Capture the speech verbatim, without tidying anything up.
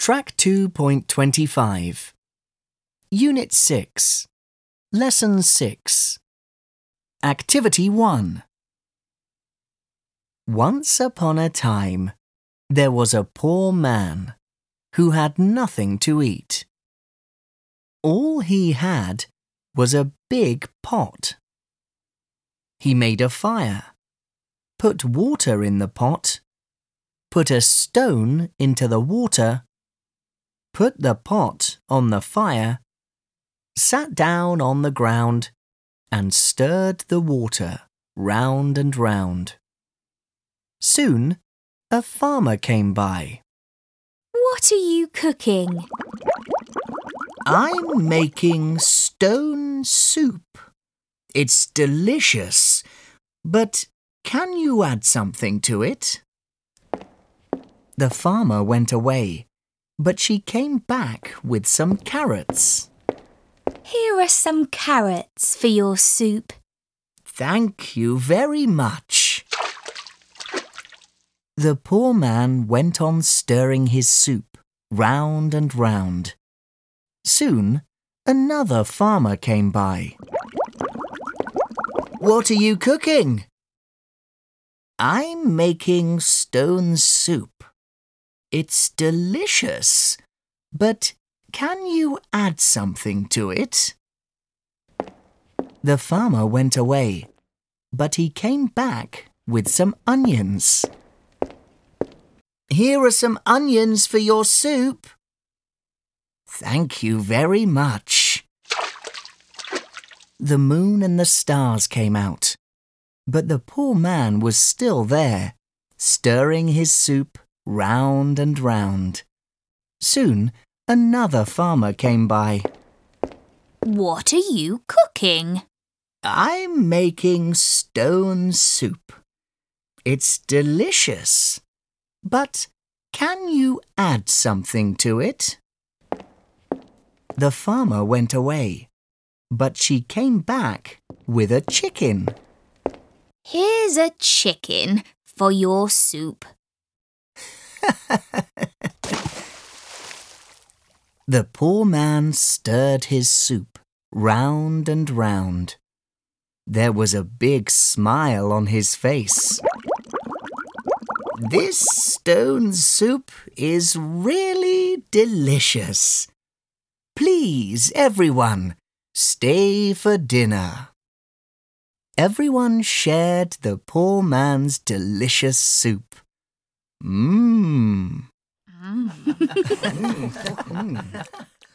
Track two point twenty-five. Unit six. Lesson six. Activity one. Once upon a time, there was a poor man who had nothing to eat. All he had was a big pot. He made a fire, put water in the pot, put a stone into the water, put the pot on the fire, sat down on the ground and stirred the water round and round. Soon, a farmer came by. What are you cooking? I'm making stone soup. It's delicious, but can you add something to it? The farmer went away, but she came back with some carrots. Here are some carrots for your soup. Thank you very much. The poor man went on stirring his soup round and round. Soon, another farmer came by. What are you cooking? I'm making stone soup. It's delicious, but can you add something to it? The farmer went away, but he came back with some onions. Here are some onions for your soup. Thank you very much. The moon and the stars came out, but the poor man was still there, stirring his soup round and round. Soon, another farmer came by. What are you cooking? I'm making stone soup. It's delicious, but can you add something to it? The farmer went away, but she came back with a chicken. Here's a chicken for your soup. The poor man stirred his soup round and round. There was a big smile on his face. This stone soup is really delicious. Please, everyone, stay for dinner. Everyone shared the poor man's delicious soup. Mmm. Mm. mm.